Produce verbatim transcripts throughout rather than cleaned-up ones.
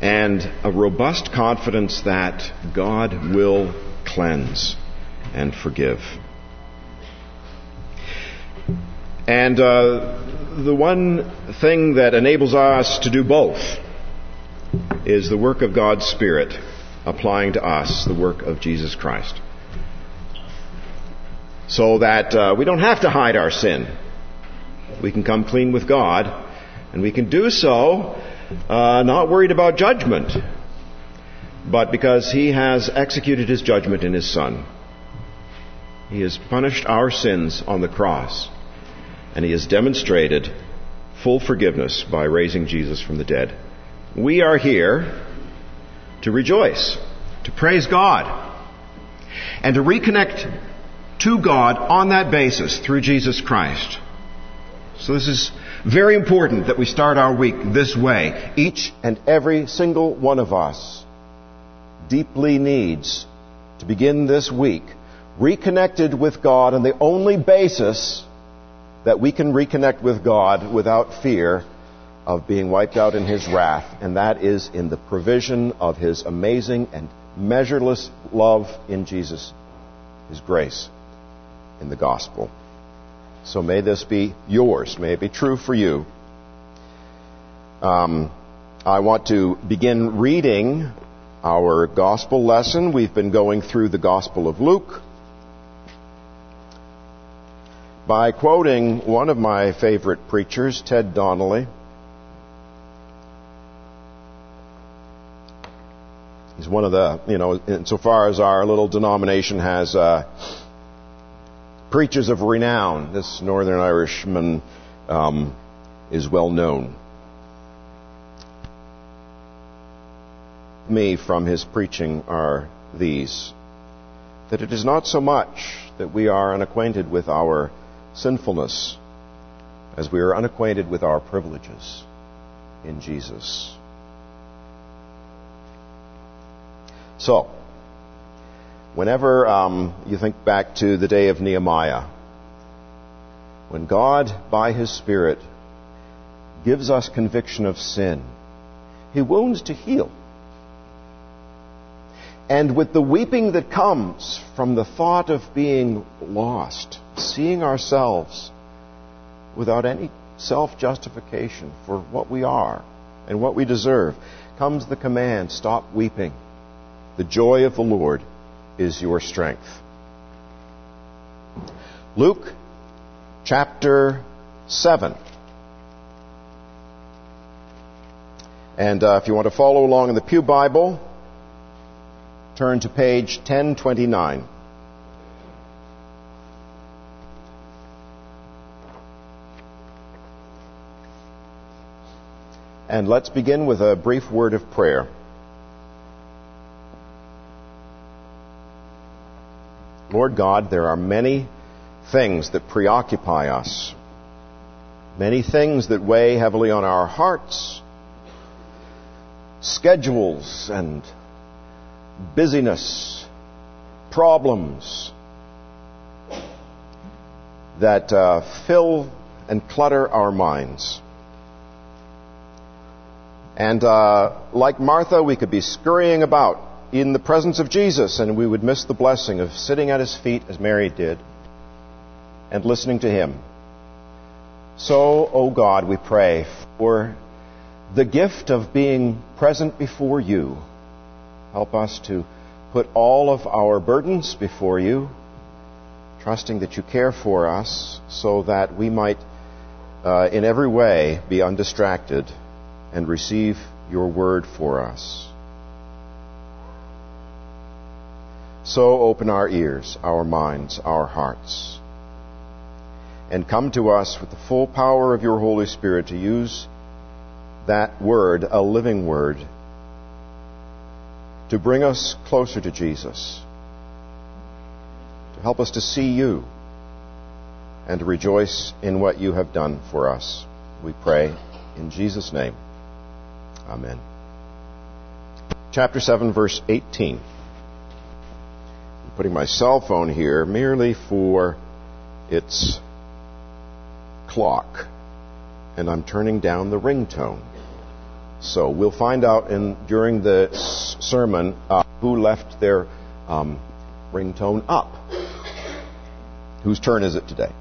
and a robust confidence that God will cleanse and forgive. And uh, the one thing that enables us to do both is the work of God's Spirit applying to us the work of Jesus Christ. So that uh, we don't have to hide our sin. We can come clean with God, and we can do so uh, not worried about judgment, but because He has executed His judgment in His Son. He has punished our sins on the cross, and He has demonstrated full forgiveness by raising Jesus from the dead. We are here to rejoice, to praise God, and to reconnect to God on that basis through Jesus Christ. So this is very important that we start our week this way. Each and every single one of us deeply needs to begin this week reconnected with God on the only basis that we can reconnect with God without fear of being wiped out in His wrath, and that is in the provision of His amazing and measureless love in Jesus, His grace in the gospel. So may this be yours. May it be true for you. Um, I want to begin reading our gospel lesson. We've been going through the Gospel of Luke by quoting one of my favorite preachers, Ted Donnelly. He's one of the, you know, insofar as our little denomination has uh, preachers of renown, this Northern Irishman um, is well known. Me from his preaching are these: that it is not so much that we are unacquainted with our sinfulness as we are unacquainted with our privileges in Jesus. So, whenever um, you think back to the day of Nehemiah, when God, by His Spirit, gives us conviction of sin, He wounds to heal. And with the weeping that comes from the thought of being lost, seeing ourselves without any self-justification for what we are and what we deserve, comes the command, stop weeping. The joy of the Lord is your strength. Luke chapter seven. And uh, if you want to follow along in the Pew Bible, turn to page ten twenty-nine. And let's begin with a brief word of prayer. Lord God, there are many things that preoccupy us, many things that weigh heavily on our hearts, schedules and busyness, problems that uh, fill and clutter our minds. And uh, like Martha, we could be scurrying about in the presence of Jesus, and we would miss the blessing of sitting at His feet as Mary did and listening to Him. So, O God, we pray for the gift of being present before You. Help us to put all of our burdens before You, trusting that You care for us so that we might uh, in every way be undistracted and receive Your word for us. So open our ears, our minds, our hearts, and come to us with the full power of Your Holy Spirit to use that word, a living word, to bring us closer to Jesus, to help us to see You, and to rejoice in what You have done for us. We pray in Jesus' name. Amen. Chapter seven, verse eighteen. I'm putting my cell phone here merely for its clock, and I'm turning down the ringtone. So we'll find out in during the s- sermon uh, who left their um, ringtone up. Whose turn is it today?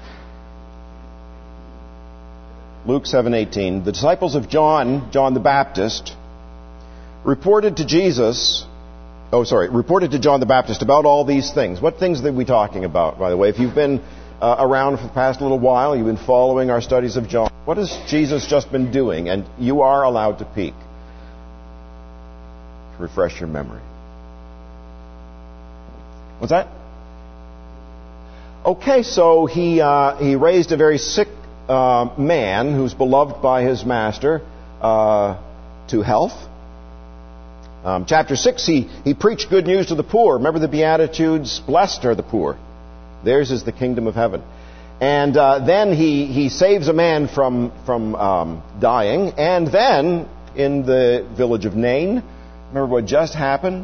Luke seven eighteen. The disciples of John, John the Baptist, reported to Jesus, oh sorry, reported to John the Baptist about all these things. What things are we talking about, by the way? If you've been uh, around for the past little while, you've been following our studies of John, what has Jesus just been doing? And you are allowed to peek to refresh your memory. What's that? Okay, so he uh, he raised a very sick uh, man who's beloved by his master uh, to health. Um, chapter six, he, he preached good news to the poor. Remember the Beatitudes? Blessed are the poor. Theirs is the kingdom of heaven. And uh, then he, he saves a man from, from um, dying. And then, in the village of Nain, remember what just happened?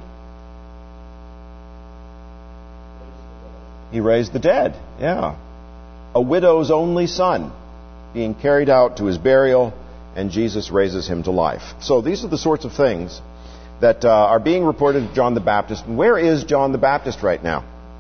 He raised the dead. Yeah. A widow's only son being carried out to his burial, and Jesus raises him to life. So these are the sorts of things that uh, are being reported to John the Baptist. And where is John the Baptist right now?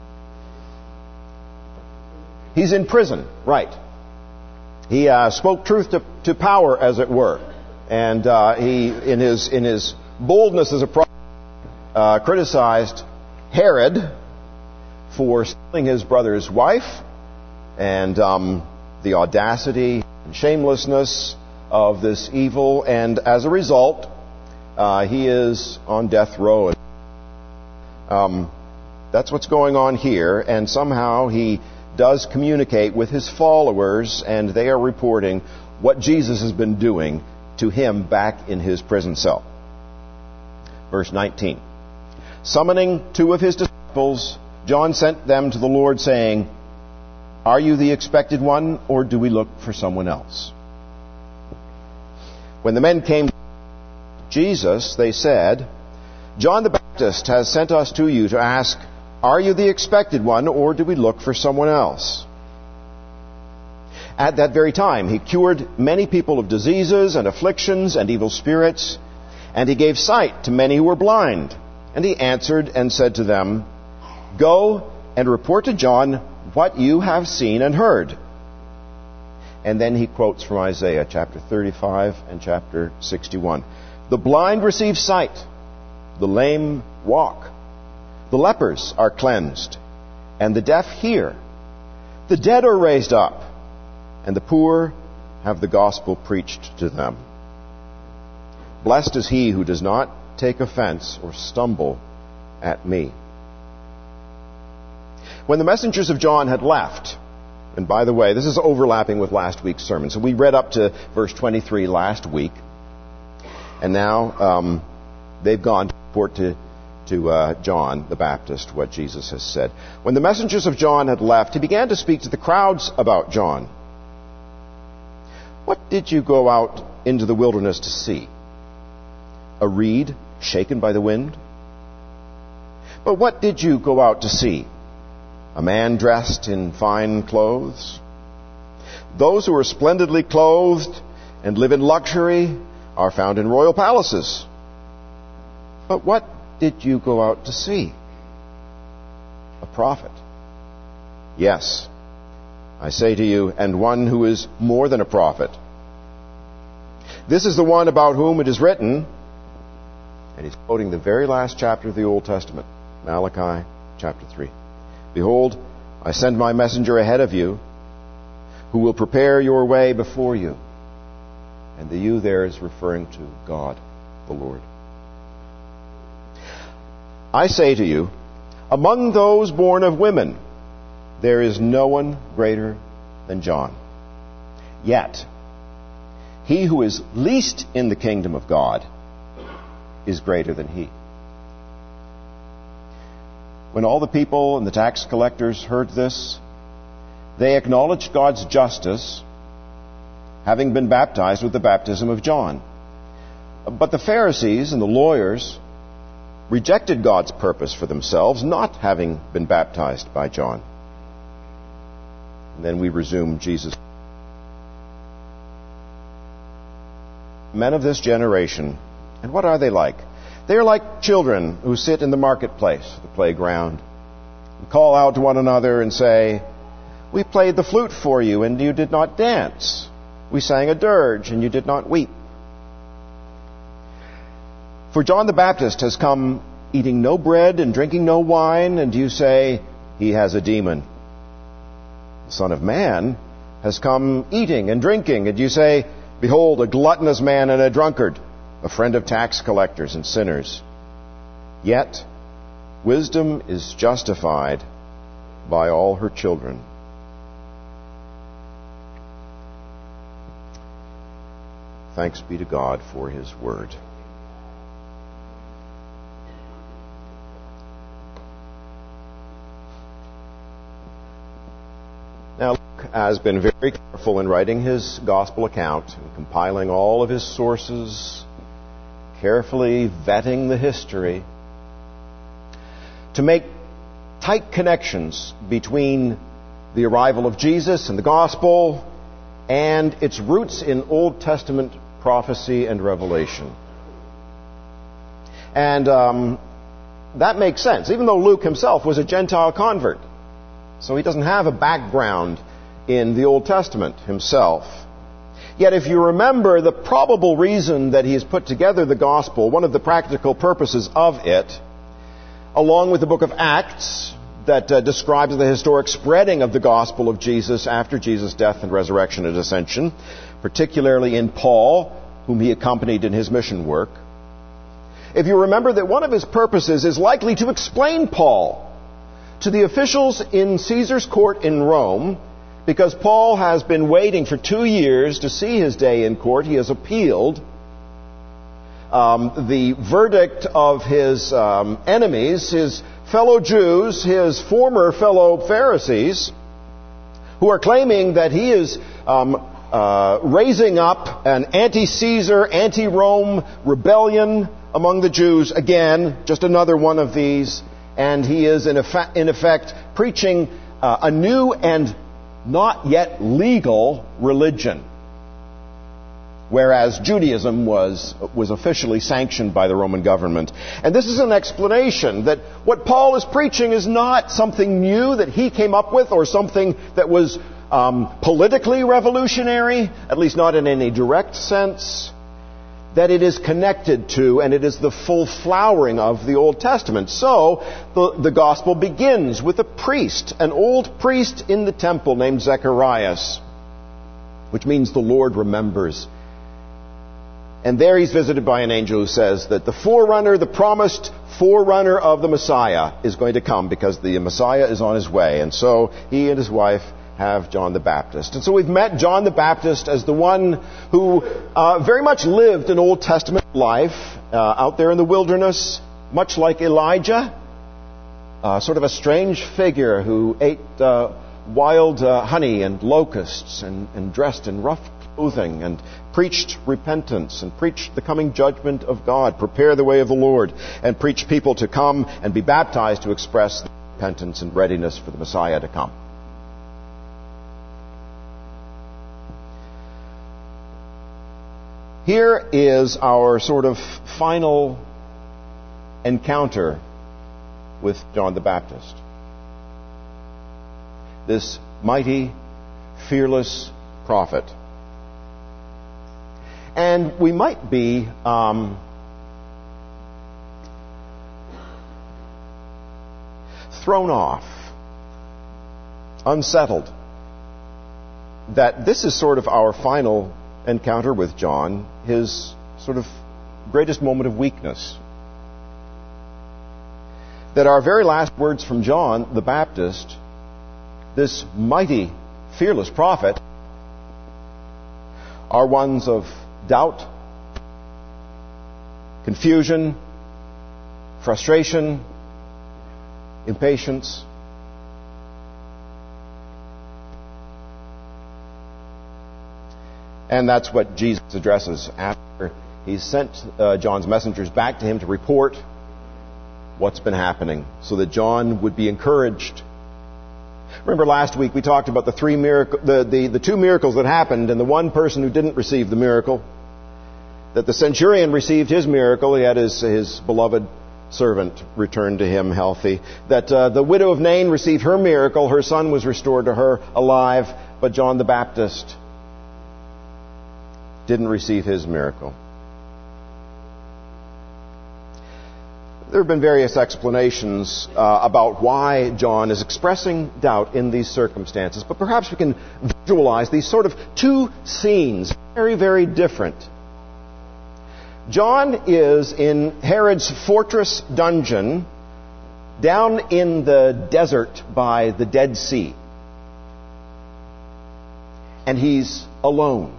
He's in prison, right. He uh, spoke truth to, to power, as it were. And uh, he, in his, in his boldness as a prophet, uh, criticized Herod for stealing his brother's wife, and um, the audacity and shamelessness of this evil. And as a result, uh, he is on death row. Um, that's what's going on here. And somehow he does communicate with his followers, and they are reporting what Jesus has been doing to him back in his prison cell. Verse nineteen. Summoning two of his disciples, John sent them to the Lord, saying, "Are you the expected one, or do we look for someone else?" When the men came to Jesus, they said, "John the Baptist has sent us to you to ask, 'Are you the expected one, or do we look for someone else?'" At that very time, he cured many people of diseases and afflictions and evil spirits, and he gave sight to many who were blind. And he answered and said to them, "Go and report to John what you have seen and heard." And then he quotes from Isaiah chapter thirty-five and chapter sixty-one. "The blind receive sight, the lame walk, the lepers are cleansed, and the deaf hear. The dead are raised up, and the poor have the gospel preached to them. Blessed is he who does not take offense or stumble at me." When the messengers of John had left, and by the way, this is overlapping with last week's sermon. So we read up to verse twenty-three last week, and now um, they've gone to report to to uh, John the Baptist what Jesus has said. When the messengers of John had left, he began to speak to the crowds about John. "What did you go out into the wilderness to see? A reed shaken by the wind? But what did you go out to see? A man dressed in fine clothes? Those who are splendidly clothed and live in luxury are found in royal palaces. But what did you go out to see? A prophet? Yes, I say to you, and one who is more than a prophet. This is the one about whom it is written," and he's quoting the very last chapter of the Old Testament, Malachi chapter three. "Behold, I send my messenger ahead of you, who will prepare your way before you." And the "you" there is referring to God, the Lord. "I say to you, among those born of women, there is no one greater than John. Yet, he who is least in the kingdom of God is greater than he." When all the people and the tax collectors heard this, they acknowledged God's justice, having been baptized with the baptism of John. But the Pharisees and the lawyers rejected God's purpose for themselves, not having been baptized by John. And then we resume Jesus. men of this generation. And what are they like? They are like children who sit in the marketplace, the playground, and call out to one another and say, "We played the flute for you, and you did not dance. We sang a dirge, and you did not weep." For John the Baptist has come eating no bread and drinking no wine, and you say, "He has a demon." The Son of Man has come eating and drinking, and you say, "Behold, a gluttonous man and a drunkard, a friend of tax collectors and sinners." Yet, wisdom is justified by all her children. Thanks be to God for His Word. Now, Luke has been very careful in writing his gospel account and compiling all of his sources, carefully vetting the history, to make tight connections between the arrival of Jesus and the gospel and its roots in Old Testament prophecy and revelation. And um, that makes sense, even though Luke himself was a Gentile convert. So he doesn't have a background in the Old Testament himself. Yet if you remember the probable reason that he has put together the gospel, one of the practical purposes of it, along with the book of Acts that uh, describes the historic spreading of the gospel of Jesus after Jesus' death and resurrection and ascension, particularly in Paul, whom he accompanied in his mission work. If you remember that one of his purposes is likely to explain Paul to the officials in Caesar's court in Rome, because Paul has been waiting for two years to see his day in court. He has appealed um, the verdict of his um, enemies, his fellow Jews, his former fellow Pharisees, who are claiming that he is um, uh, raising up an anti-Caesar, anti-Rome rebellion among the Jews. Again, just another one of these. And he is, in effect, in effect preaching uh, a new and not yet legal religion, whereas Judaism was, was officially sanctioned by the Roman government. And this is an explanation that what Paul is preaching is not something new that he came up with or something that was um, politically revolutionary, at least not in any direct sense. That it is connected to, and it is the full flowering of the Old Testament. So, the, the gospel begins with a priest, an old priest in the temple named Zacharias, which means the Lord remembers. And there he's visited by an angel who says that the forerunner, the promised forerunner of the Messiah is going to come because the Messiah is on his way. And so, he and his wife have John the Baptist. And so we've met John the Baptist as the one who uh, very much lived an Old Testament life uh, out there in the wilderness, much like Elijah, uh, sort of a strange figure who ate uh, wild uh, honey and locusts and, and dressed in rough clothing and preached repentance and preached the coming judgment of God, prepare the way of the Lord, and preached people to come and be baptized to express repentance and readiness for the Messiah to come. Here is our sort of final encounter with John the Baptist. This mighty, fearless prophet. And we might be um, thrown off, unsettled, that this is sort of our final encounter with John, his sort of greatest moment of weakness. That our very last words from John the Baptist, this mighty, fearless prophet, are ones of doubt, confusion, frustration, impatience. And that's what Jesus addresses after he sent uh, John's messengers back to him to report what's been happening, so that John would be encouraged. Remember last week we talked about the three miracle, the, the, the two miracles that happened, and the one person who didn't receive the miracle. that the centurion received his miracle. He had his, his beloved servant returned to him healthy. That uh, the widow of Nain received her miracle. Her son was restored to her alive. But John the Baptist didn't receive his miracle. There have been various explanations uh, about why John is expressing doubt in these circumstances. But perhaps we can visualize these sort of two scenes, very, very different. John is in Herod's fortress dungeon down in the desert by the Dead Sea. And he's alone.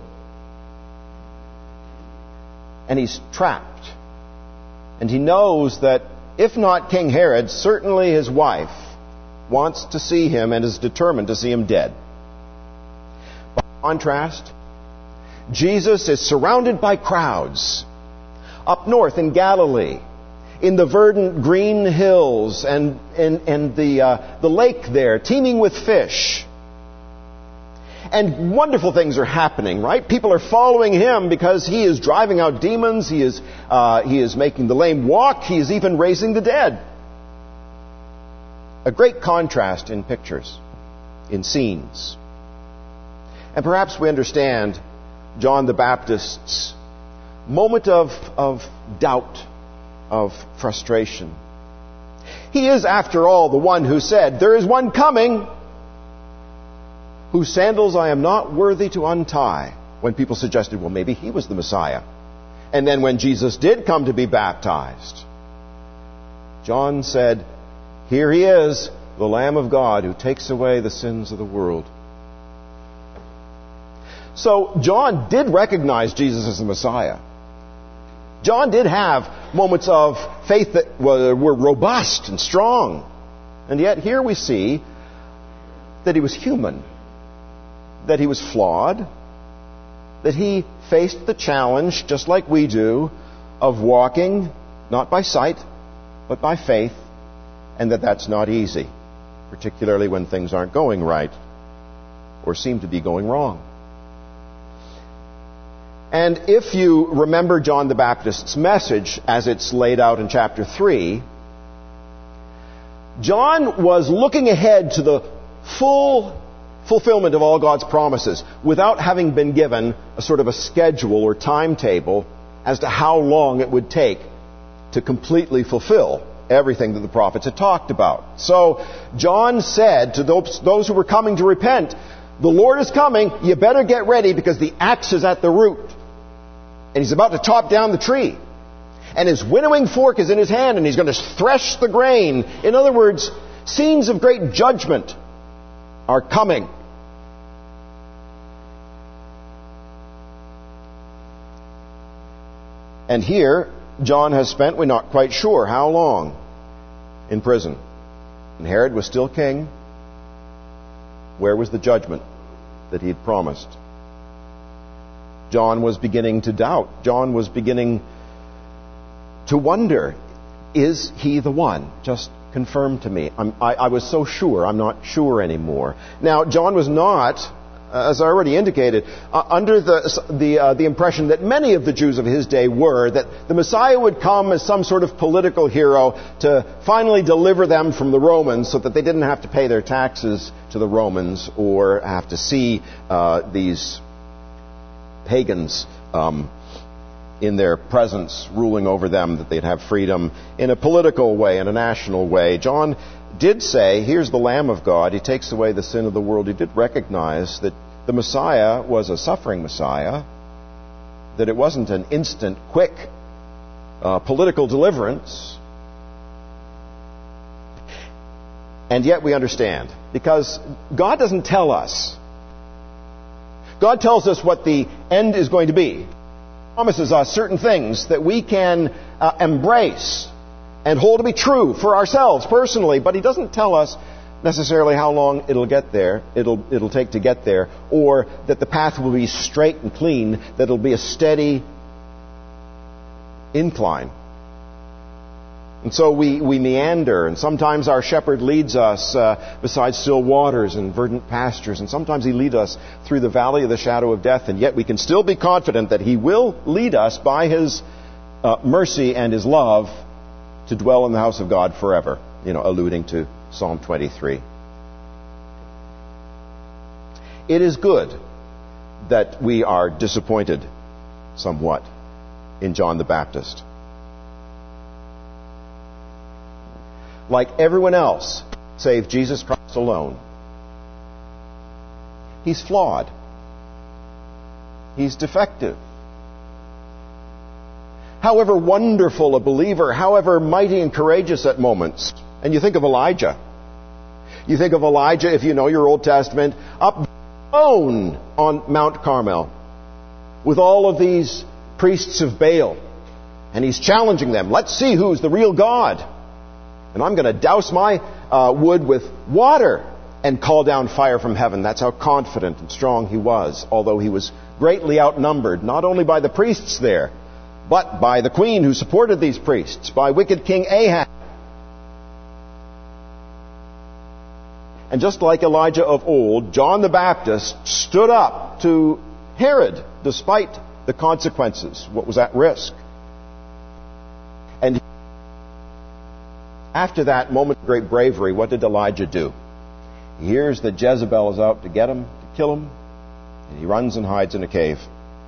And he's trapped. And he knows that if not King Herod, certainly his wife wants to see him and is determined to see him dead. By contrast, Jesus is surrounded by crowds up north in Galilee, in the verdant green hills and, and, and the, uh, the lake there, teeming with fish. And wonderful things are happening, right? People are following him because he is driving out demons. He is, uh, he is making the lame walk. He is even raising the dead. A great contrast in pictures, in scenes. And perhaps we understand John the Baptist's moment of, of doubt, of frustration. He is, after all, the one who said, "There is one coming whose sandals I am not worthy to untie," when people suggested, well, maybe he was the Messiah. And then when Jesus did come to be baptized, John said, "Here he is, the Lamb of God who takes away the sins of the world." So John did recognize Jesus as the Messiah. John did have moments of faith that were robust and strong. And yet here we see that he was human, that he was flawed, that he faced the challenge, just like we do, of walking not by sight, but by faith, and that that's not easy, particularly when things aren't going right or seem to be going wrong. And if you remember John the Baptist's message as it's laid out in chapter three, John was looking ahead to the full fulfillment of all God's promises without having been given a sort of a schedule or timetable as to how long it would take to completely fulfill everything that the prophets had talked about. So John said to those, those who were coming to repent, "The Lord is coming, you better get ready because the axe is at the root. And he's about to chop down the tree. And his winnowing fork is in his hand and he's going to thresh the grain." In other words, scenes of great judgment are coming. And here, John has spent, we're not quite sure how long, in prison. And Herod was still king. Where was the judgment that he had promised? John was beginning to doubt. John was beginning to wonder, is he the one? Just confirm to me. I'm, I, I was so sure. I'm not sure anymore. Now, John was not, as I already indicated, uh, under the the, uh, the impression that many of the Jews of his day were, that the Messiah would come as some sort of political hero to finally deliver them from the Romans so that they didn't have to pay their taxes to the Romans or have to see uh, these pagans um, in their presence ruling over them, that they'd have freedom in a political way, in a national way. John did say, here's the Lamb of God. He takes away the sin of the world. He did recognize that the Messiah was a suffering Messiah, that it wasn't an instant, quick uh, political deliverance. And yet we understand, because God doesn't tell us. God tells us what the end is going to be. He promises us certain things that we can uh, embrace and hold to be true for ourselves personally, but He doesn't tell us necessarily how long it'll get there, it'll it'll take to get there, or that the path will be straight and clean, that it'll be a steady incline. And so we, we meander, and sometimes our shepherd leads us uh, beside still waters and verdant pastures, and sometimes he leads us through the valley of the shadow of death, and yet we can still be confident that he will lead us by his uh, mercy and his love to dwell in the house of God forever, you know, alluding to Psalm twenty-three. It is good that we are disappointed somewhat in John the Baptist. Like everyone else, save Jesus Christ alone, he's flawed. He's defective. However wonderful a believer, however mighty and courageous at moments, and you think of Elijah. You think of Elijah, if you know your Old Testament, up alone on Mount Carmel with all of these priests of Baal. And he's challenging them. Let's see who's the real God. And I'm going to douse my uh, wood with water and call down fire from heaven. That's how confident and strong he was, although he was greatly outnumbered, not only by the priests there, but by the queen who supported these priests, by wicked King Ahab. And just like Elijah of old, John the Baptist stood up to Herod despite the consequences, what was at risk. And after that moment of great bravery, what did Elijah do? He hears that Jezebel is out to get him, to kill him, and he runs and hides in a cave.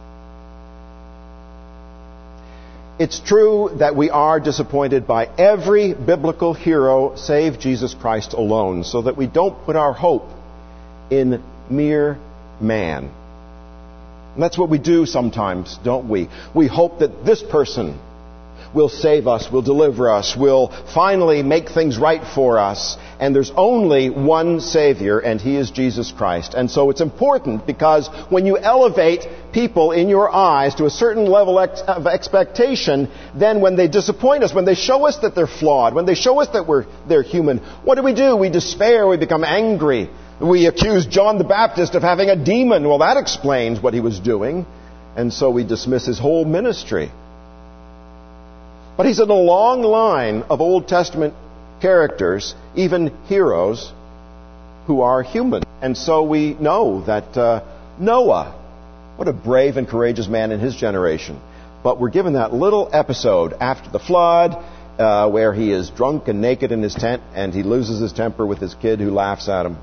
It's true that we are disappointed by every biblical hero save Jesus Christ alone, so that we don't put our hope in mere man. And that's what we do sometimes, don't we? We hope that this person will save us, will deliver us, will finally make things right for us. And there's only one Savior, and He is Jesus Christ. And so it's important, because when you elevate people in your eyes to a certain level of expectation, then when they disappoint us, when they show us that they're flawed, when they show us that we're they're human, what do we do? We despair, we become angry. We accuse John the Baptist of having a demon. Well, that explains what he was doing. And so we dismiss his whole ministry. But he's in a long line of Old Testament characters, even heroes, who are human. And so we know that uh, Noah, what a brave and courageous man in his generation. But we're given that little episode after the flood, uh, where he is drunk and naked in his tent, and he loses his temper with his kid who laughs at him.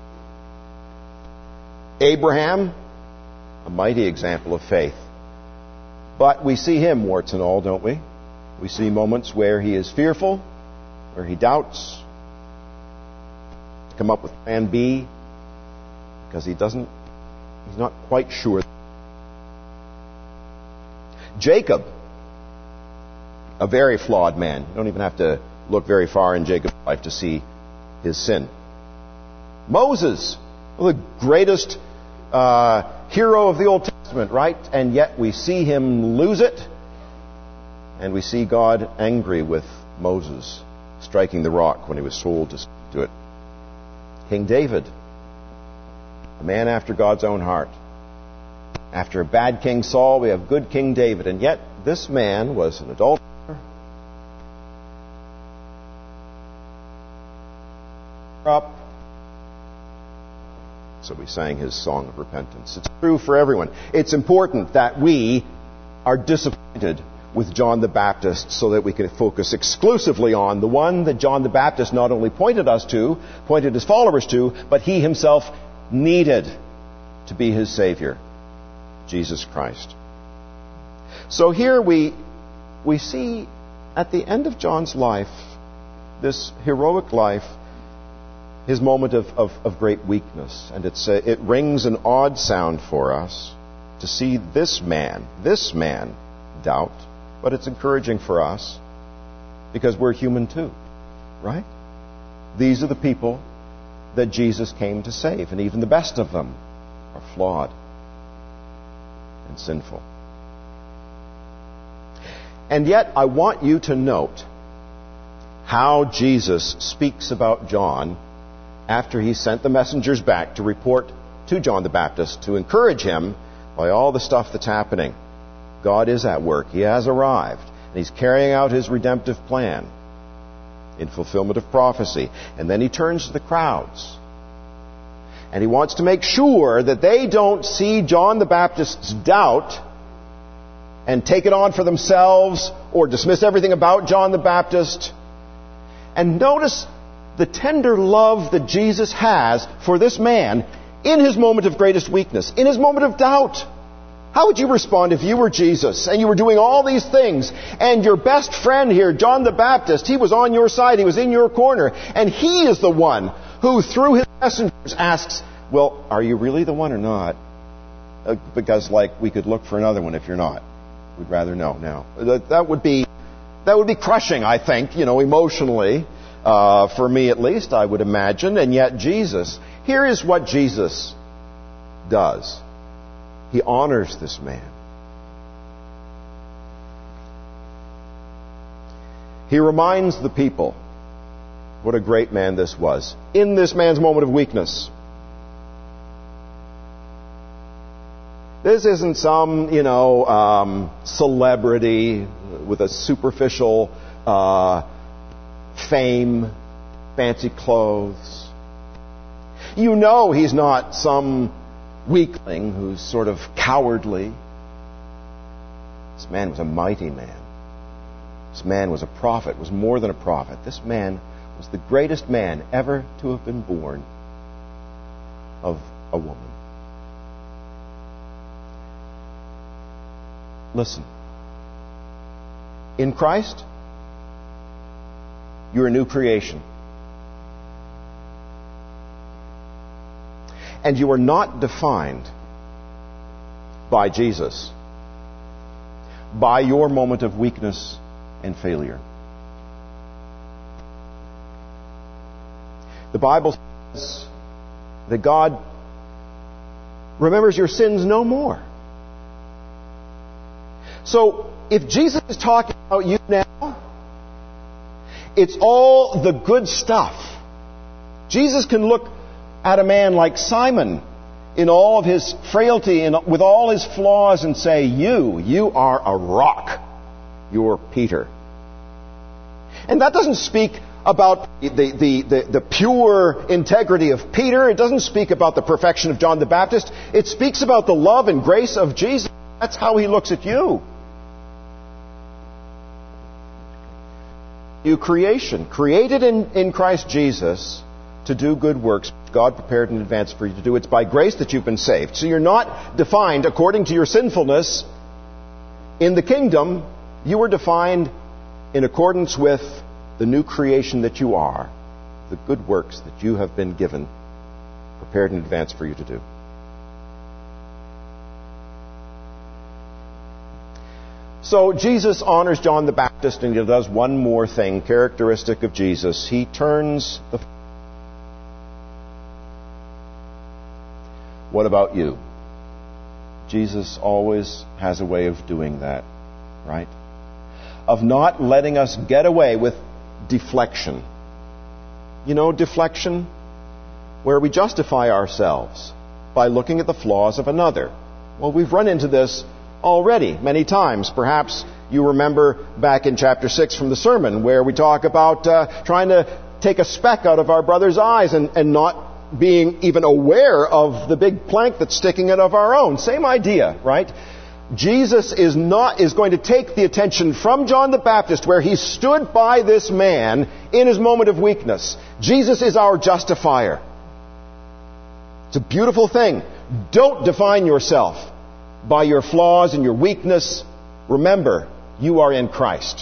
Abraham, a mighty example of faith. But we see him, warts and all, don't we? We see moments where he is fearful, where he doubts, come up with plan B, because he doesn't, he's not quite sure. Jacob, a very flawed man. You don't even have to look very far in Jacob's life to see his sin. Moses, well, the greatest uh, hero of the Old Testament, right? And yet we see him lose it. And we see God angry with Moses, striking the rock when he was told to do it. King David, a man after God's own heart. After a bad King Saul, we have good King David. And yet, this man was an adulterer, up. So we sang his song of repentance. It's true for everyone. It's important that we are disappointed with John the Baptist, so that we can focus exclusively on the one that John the Baptist not only pointed us to, pointed his followers to, but he himself needed to be his Savior, Jesus Christ. So here we we see at the end of John's life, this heroic life, his moment of, of, of great weakness. And it's uh, it rings an odd sound for us to see this man, this man doubt. But it's encouraging for us, because we're human too, right? These are the people that Jesus came to save, and even the best of them are flawed and sinful. And yet, I want you to note how Jesus speaks about John after he sent the messengers back to report to John the Baptist, to encourage him by all the stuff that's happening. God is at work. He has arrived. And He's carrying out His redemptive plan. in fulfillment of prophecy. And then he turns to the crowds. And he wants to make sure that they don't see John the Baptist's doubt and take it on for themselves or dismiss everything about John the Baptist. And notice the tender love that Jesus has for this man in his moment of greatest weakness, in his moment of doubt. How would you respond if you were Jesus and you were doing all these things and your best friend here, John the Baptist, he was on your side, he was in your corner, and he is the one who, through his messengers, asks, well, are you really the one or not? Uh, because, like, we could look for another one if you're not. We'd rather know now. That, that would be that would be crushing, I think, you know, emotionally, uh, for me at least, I would imagine. And yet Jesus, here is what Jesus does. He honors this man. He reminds the people what a great man this was in this man's moment of weakness. This isn't some, you know, um, celebrity with a superficial uh, fame, fancy clothes. You know he's not some weakling who's sort of cowardly. This man was a mighty man. This man was a prophet, was more than a prophet. This man was the greatest man ever to have been born of a woman. Listen. In Christ, you're a new creation. And you are not defined by Jesus, by your moment of weakness and failure. The Bible says that God remembers your sins no more. So, if Jesus is talking about you now, it's all the good stuff. Jesus can look at a man like Simon in all of his frailty and with all his flaws and say, you, you are a rock. You're Peter. And that doesn't speak about the, the, the, the pure integrity of Peter. It doesn't speak about the perfection of John the Baptist. It speaks about the love and grace of Jesus. That's how he looks at you. New creation, created in, in Christ Jesus to do good works God prepared in advance for you to do. It's by grace that you've been saved. So you're not defined according to your sinfulness in the kingdom. You are defined in accordance with the new creation that you are, the good works that you have been given, prepared in advance for you to do. So Jesus honors John the Baptist, and he does one more thing characteristic of Jesus. He turns the... What about you? Jesus always has a way of doing that, right? Of not letting us get away with deflection. You know, deflection? Where we justify ourselves by looking at the flaws of another. Well, we've run into this already many times. Perhaps you remember back in chapter six from the sermon where we talk about uh, trying to take a speck out of our brother's eyes and, and not being even aware of the big plank that's sticking out of our own. Same idea, right? Jesus is not is going to take the attention from John the Baptist where he stood by this man in his moment of weakness. Jesus is our justifier. It's a beautiful thing. Don't define yourself by your flaws and your weakness. Remember, you are in Christ.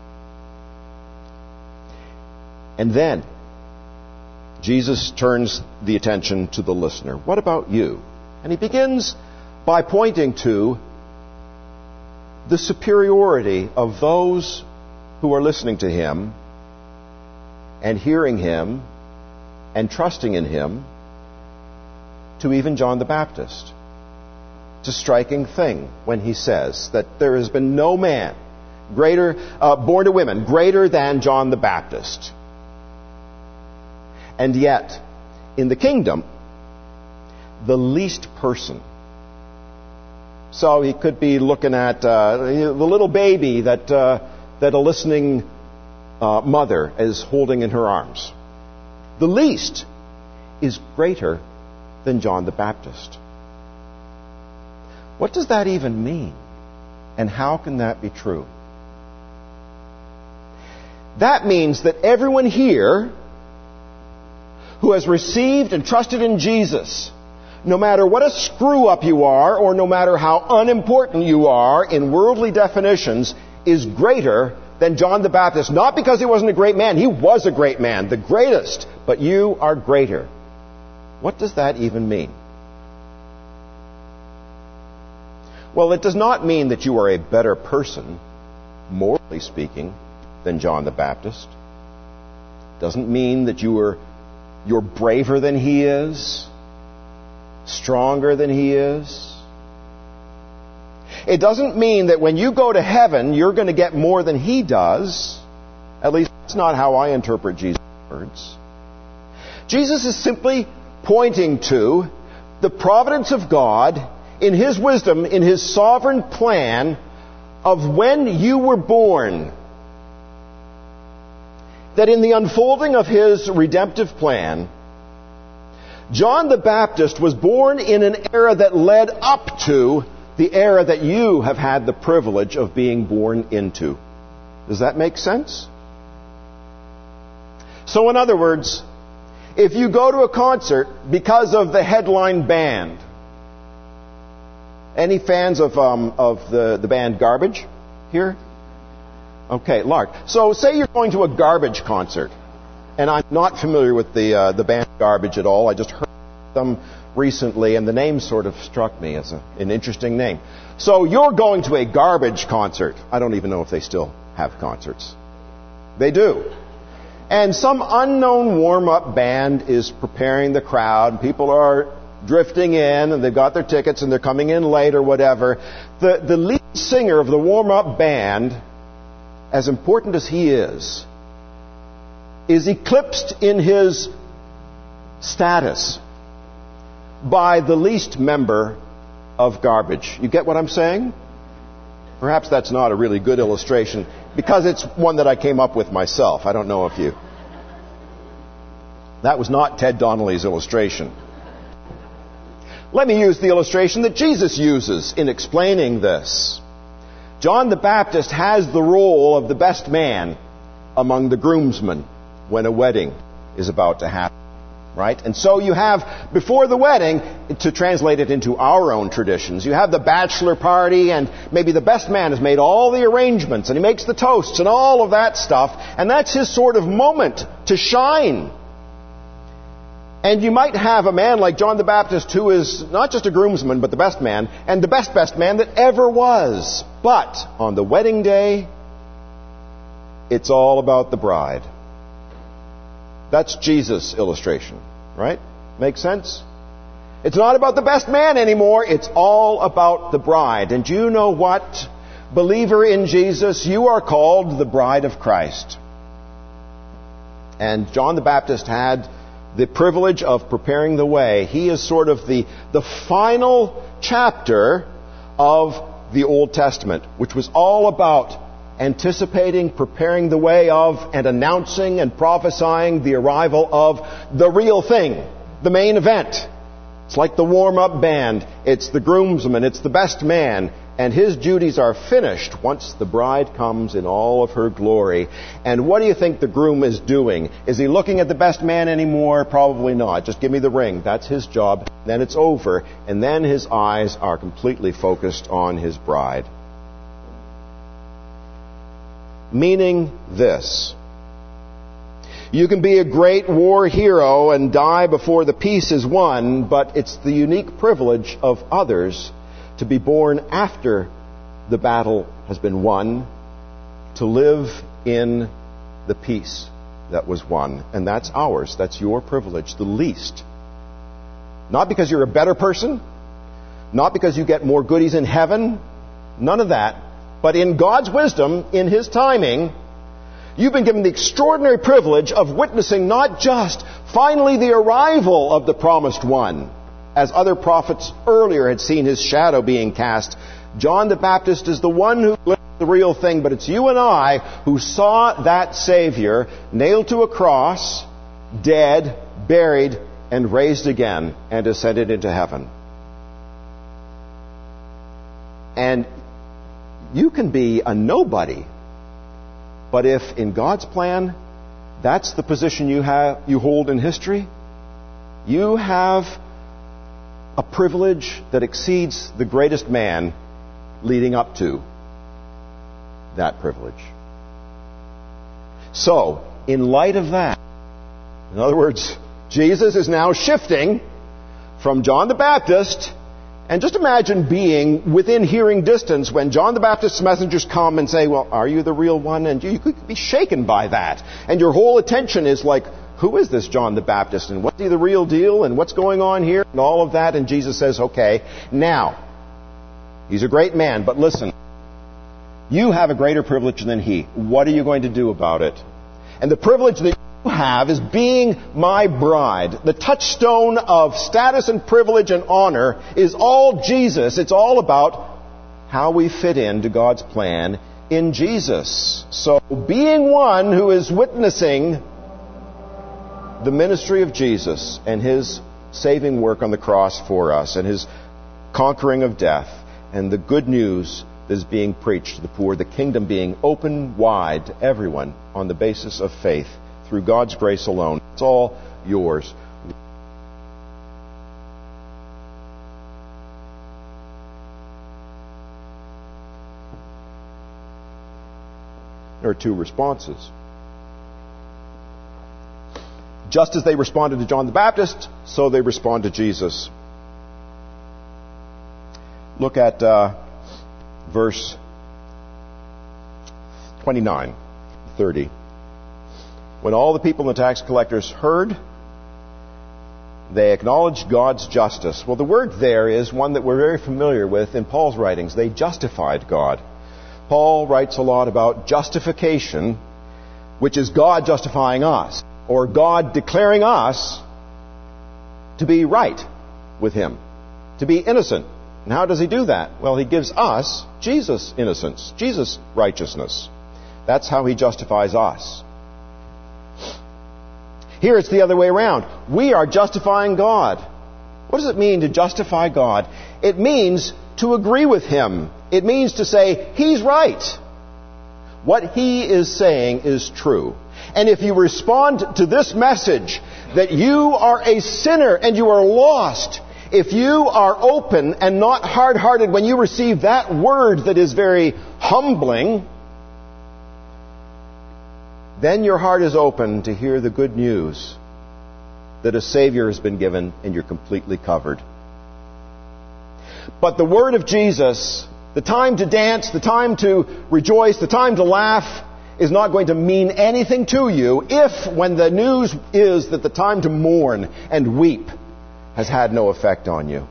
And then Jesus turns the attention to the listener. What about you? And he begins by pointing to the superiority of those who are listening to him and hearing him and trusting in him to even John the Baptist. It's a striking thing when he says that there has been no man greater, uh, born to women, greater than John the Baptist. And yet, in the kingdom, the least person. So he could be looking at uh, the little baby that uh, that a listening uh, mother is holding in her arms. The least is greater than John the Baptist. What does that even mean? And how can that be true? That means that everyone here who has received and trusted in Jesus, no matter what a screw-up you are, or no matter how unimportant you are in worldly definitions, is greater than John the Baptist. Not because he wasn't a great man. He was a great man, the greatest. But you are greater. What does that even mean? Well, it does not mean that you are a better person, morally speaking, than John the Baptist. It doesn't mean that you are you're braver than he is, stronger than he is. It doesn't mean that when you go to heaven, you're going to get more than he does. At least that's not how I interpret Jesus' words. Jesus is simply pointing to the providence of God in his wisdom, in his sovereign plan of when you were born. That in the unfolding of his redemptive plan, John the Baptist was born in an era that led up to the era that you have had the privilege of being born into. Does that make sense? So in other words, if you go to a concert because of the headline band, any fans of um, of the, the band Garbage here? Okay, large. So say you're going to a Garbage concert, and I'm not familiar with the uh, the band Garbage at all. I just heard them recently, and the name sort of struck me as a, an interesting name. So you're going to a Garbage concert. I don't even know if they still have concerts. They do. And some unknown warm-up band is preparing the crowd. People are drifting in, and they've got their tickets, and they're coming in late or whatever. The, the lead singer of the warm-up band, as important as he is, is eclipsed in his status by the least member of Garbage. You get what I'm saying? Perhaps that's not a really good illustration, because it's one that I came up with myself. I don't know if you... That was not Ted Donnelly's illustration. Let me use the illustration that Jesus uses in explaining this. John the Baptist has the role of the best man among the groomsmen when a wedding is about to happen. Right? And so you have, before the wedding, to translate it into our own traditions, you have the bachelor party, and maybe the best man has made all the arrangements, and he makes the toasts and all of that stuff, and that's his sort of moment to shine. And you might have a man like John the Baptist who is not just a groomsman, but the best man, and the best, best man that ever was. But on the wedding day, it's all about the bride. That's Jesus' illustration, right? Makes sense? It's not about the best man anymore. It's all about the bride. And you know what? Believer in Jesus, you are called the bride of Christ. And John the Baptist had the privilege of preparing the way. He is sort of the, the final chapter of the Old Testament, which was all about anticipating, preparing the way of, and announcing and prophesying the arrival of the real thing, the main event. It's like the warm-up band. It's the groomsman. It's the best man. And his duties are finished once the bride comes in all of her glory. And what do you think the groom is doing? Is he looking at the best man anymore? Probably not. Just give me the ring. That's his job. Then it's over. And then his eyes are completely focused on his bride. Meaning this: you can be a great war hero and die before the peace is won, but it's the unique privilege of others to be born after the battle has been won, to live in the peace that was won. And that's ours. That's your privilege, the least. Not because you're a better person, not because you get more goodies in heaven, none of that. But in God's wisdom, in His timing, you've been given the extraordinary privilege of witnessing not just finally the arrival of the promised one, as other prophets earlier had seen his shadow being cast. John the Baptist is the one who the real thing, but it's you and I who saw that Savior nailed to a cross, dead, buried, and raised again, and ascended into heaven. And you can be a nobody, but if in God's plan, that's the position you have, you hold in history, you have a privilege that exceeds the greatest man leading up to that privilege. So, in light of that, in other words, Jesus is now shifting from John the Baptist, and just imagine being within hearing distance when John the Baptist's messengers come and say, well, are you the real one? And you could be shaken by that. And your whole attention is like, who is this John the Baptist? And what's he the real deal? And what's going on here? And all of that. And Jesus says, okay, now, he's a great man, but listen, you have a greater privilege than he. What are you going to do about it? And the privilege that you have is being my bride. The touchstone of status and privilege and honor is all Jesus. It's all about how we fit into God's plan in Jesus. So being one who is witnessing the ministry of Jesus and His saving work on the cross for us and His conquering of death and the good news that is being preached to the poor, the kingdom being open wide to everyone on the basis of faith through God's grace alone. It's all yours. There are two responses. Just as they responded to John the Baptist, so they respond to Jesus. Look at uh, verse twenty-nine, thirty. When all the people and the tax collectors heard, they acknowledged God's justice. Well, the word there is one that we're very familiar with in Paul's writings. They justified God. Paul writes a lot about justification, which is God justifying us, or God declaring us to be right with Him, to be innocent. And how does He do that? Well, He gives us Jesus' innocence, Jesus' righteousness. That's how He justifies us. Here it's the other way around. We are justifying God. What does it mean to justify God? It means to agree with Him. It means to say, He's right. What He is saying is true. And if you respond to this message that you are a sinner and you are lost, if you are open and not hard-hearted when you receive that word that is very humbling, then your heart is open to hear the good news that a Savior has been given and you're completely covered. But the word of Jesus, the time to dance, the time to rejoice, the time to laugh, is not going to mean anything to you if, when the news is that the time to mourn and weep has had no effect on you.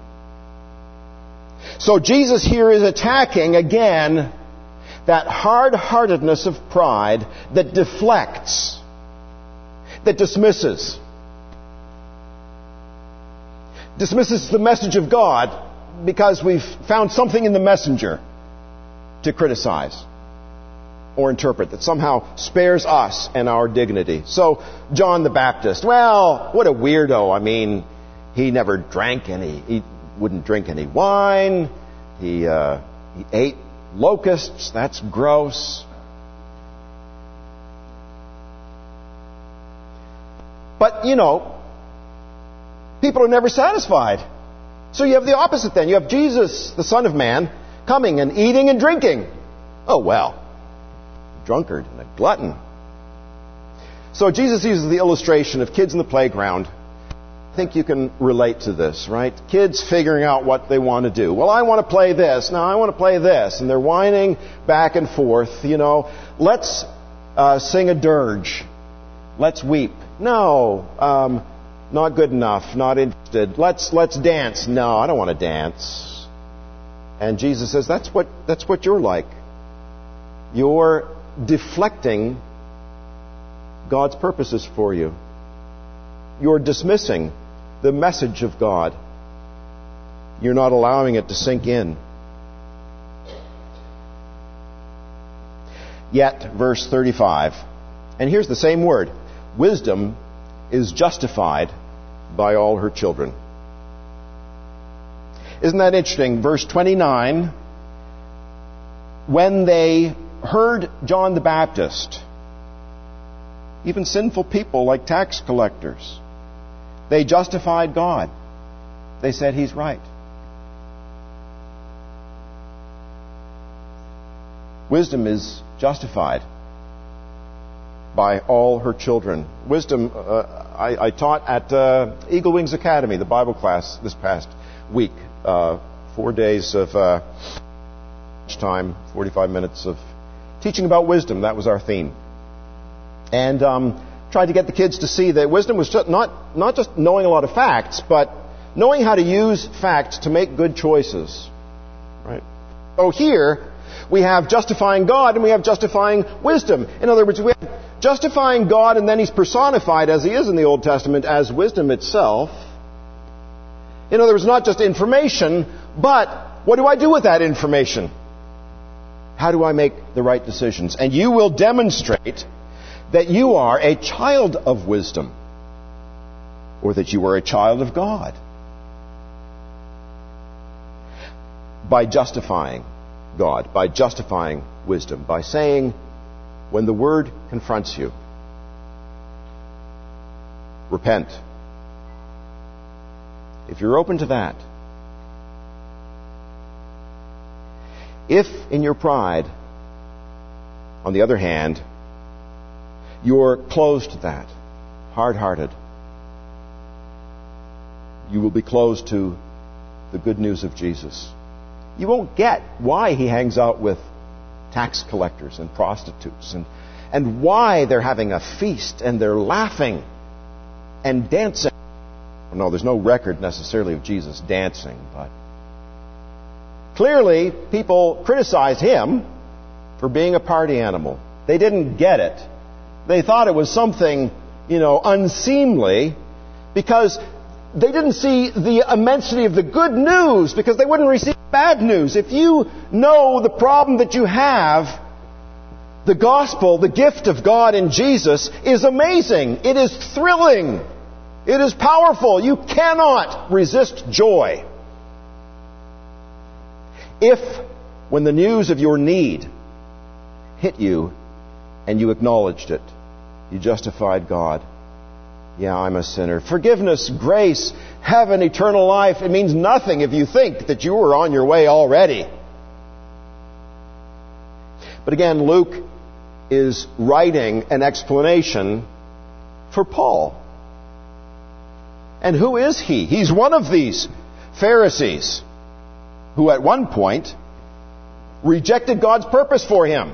So Jesus here is attacking again that hard-heartedness of pride that deflects, that dismisses. Dismisses the message of God because we've found something in the messenger to criticize or interpret that somehow spares us and our dignity. So, John the Baptist, well, what a weirdo. I mean, he never drank any, he wouldn't drink any wine. He, uh, he ate locusts, that's gross. But, you know, people are never satisfied. So you have the opposite then. You have Jesus, the Son of Man, coming and eating and drinking. Oh, well, a drunkard and a glutton. So Jesus uses the illustration of kids in the playground. I think you can relate to this, right? Kids figuring out what they want to do. Well, I want to play this. No, I want to play this. And they're whining back and forth, you know. Let's uh, sing a dirge. Let's weep. No, um, not good enough. Not interested. Let's let's dance. No, I don't want to dance. And Jesus says, that's what that's what you're like. You're deflecting God's purposes for you. You're dismissing the message of God. You're not allowing it to sink in. Yet, verse thirty-five, and here's the same word, wisdom is justified by all her children. Isn't that interesting? Verse twenty-nine, when they heard John the Baptist, even sinful people like tax collectors, they justified God. They said he's right. Wisdom is justified by all her children. Wisdom, uh, I, I taught at uh, Eagle Wings Academy, the Bible class, this past week. Uh, four days of uh, time, forty-five minutes of teaching about wisdom. That was our theme. And um, tried to get the kids to see that wisdom was just not, not just knowing a lot of facts, but knowing how to use facts to make good choices. Right? So here, we have justifying God and we have justifying wisdom. In other words, we have justifying God and then He's personified, as He is in the Old Testament, as wisdom itself. In other words, not just information, but what do I do with that information? How do I make the right decisions? And you will demonstrate that you are a child of wisdom, or that you are a child of God, by justifying God, by justifying wisdom, by saying, when the Word confronts you, repent. If you're open to that, if in your pride, on the other hand, you're closed to that, hard-hearted, you will be closed to the good news of Jesus. You won't get why He hangs out with tax collectors and prostitutes, and, and why they're having a feast and they're laughing and dancing. No, there's no record necessarily of Jesus dancing, but clearly people criticized Him for being a party animal. They didn't get it. They thought it was something, you know, unseemly, because they didn't see the immensity of the good news, because they wouldn't receive bad news. If you know the problem that you have, the gospel, the gift of God in Jesus, is amazing. It is thrilling. It is powerful. You cannot resist joy. If, when the news of your need hit you and you acknowledged it, you justified God. Yeah, I'm a sinner. Forgiveness, grace, heaven, eternal life, it means nothing if you think that you were on your way already. But again, Luke is writing an explanation for Paul. And who is he? He's one of these Pharisees who at one point rejected God's purpose for him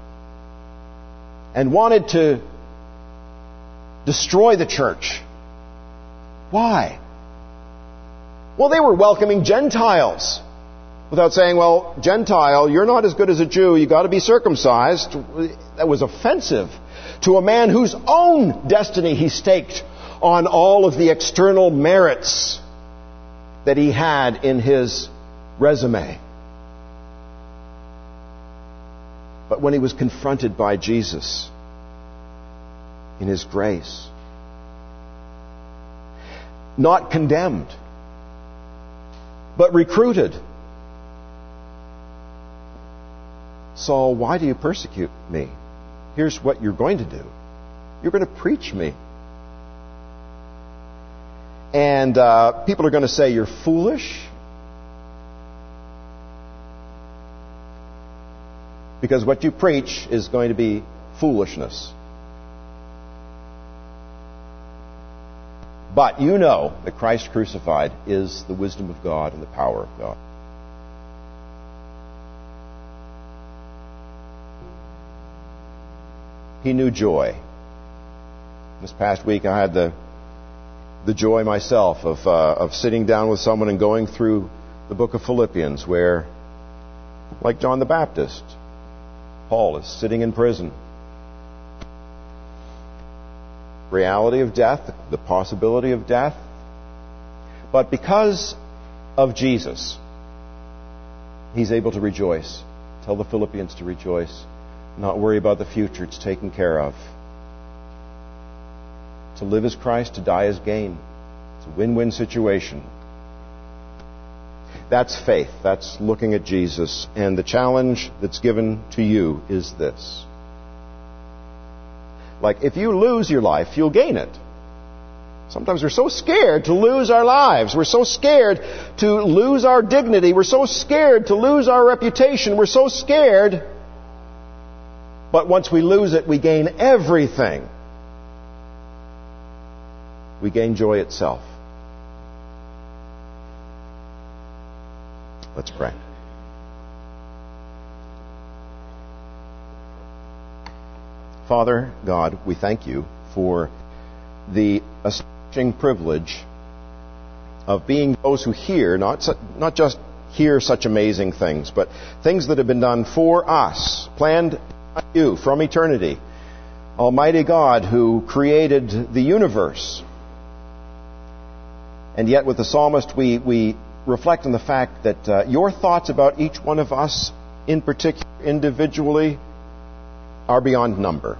and wanted to destroy the church. Why? Well, they were welcoming Gentiles without saying, well, Gentile, you're not as good as a Jew, you've got to be circumcised. That was offensive to a man whose own destiny he staked on all of the external merits that he had in his resume. But when he was confronted by Jesus in His grace, not condemned, but recruited. Saul, why do you persecute me? Here's what you're going to do. You're going to preach me. And uh, people are going to say you're foolish, because what you preach is going to be foolishness. But you know that Christ crucified is the wisdom of God and the power of God. He knew joy. This past week I had the the joy myself of uh, of sitting down with someone and going through the book of Philippians, where, like John the Baptist, Paul is sitting in prison. Reality of death, the possibility of death. But because of Jesus, he's able to rejoice. Tell the Philippians to rejoice. not worry about the future. It's taken care of. To live as Christ, to die as gain. It's a win-win situation. That's faith. That's looking at Jesus. And the challenge that's given to you is this. Like, if you lose your life, you'll gain it. Sometimes we're so scared to lose our lives. We're so scared to lose our dignity. We're so scared to lose our reputation. We're so scared. But once we lose it, we gain everything. We gain joy itself. Let's pray. Father God, we thank you for the astonishing privilege of being those who hear, not, su- not just hear such amazing things, but things that have been done for us, planned by you from eternity. Almighty God who created the universe. And yet with the psalmist we, we reflect on the fact that uh, your thoughts about each one of us in particular, individually, are beyond number.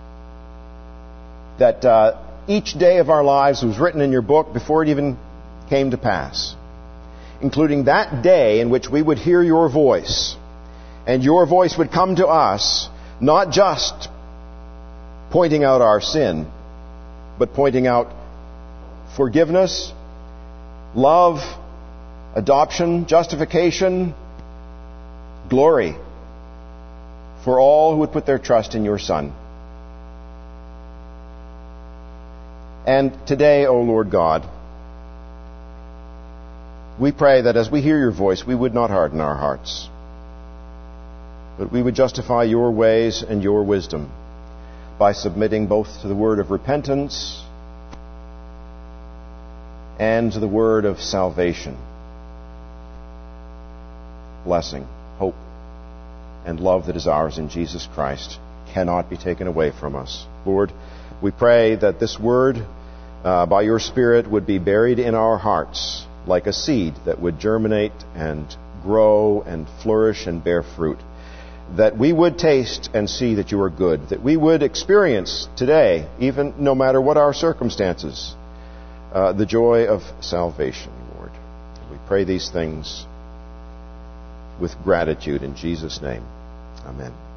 That uh, each day of our lives was written in your book before it even came to pass. Including that day in which we would hear your voice. And your voice would come to us, not just pointing out our sin, but pointing out forgiveness, love, adoption, justification, glory for all who would put their trust in your Son. And today, O Lord God, we pray that as we hear your voice, we would not harden our hearts, but we would justify your ways and your wisdom by submitting both to the word of repentance and to the word of salvation, blessing, hope, and love that is ours in Jesus Christ cannot be taken away from us. Lord, we pray that this word, uh, by your Spirit, would be buried in our hearts like a seed that would germinate and grow and flourish and bear fruit. That we would taste and see that you are good. That we would experience today, even no matter what our circumstances, uh, the joy of salvation, Lord. We pray these things with gratitude in Jesus' name. Amen.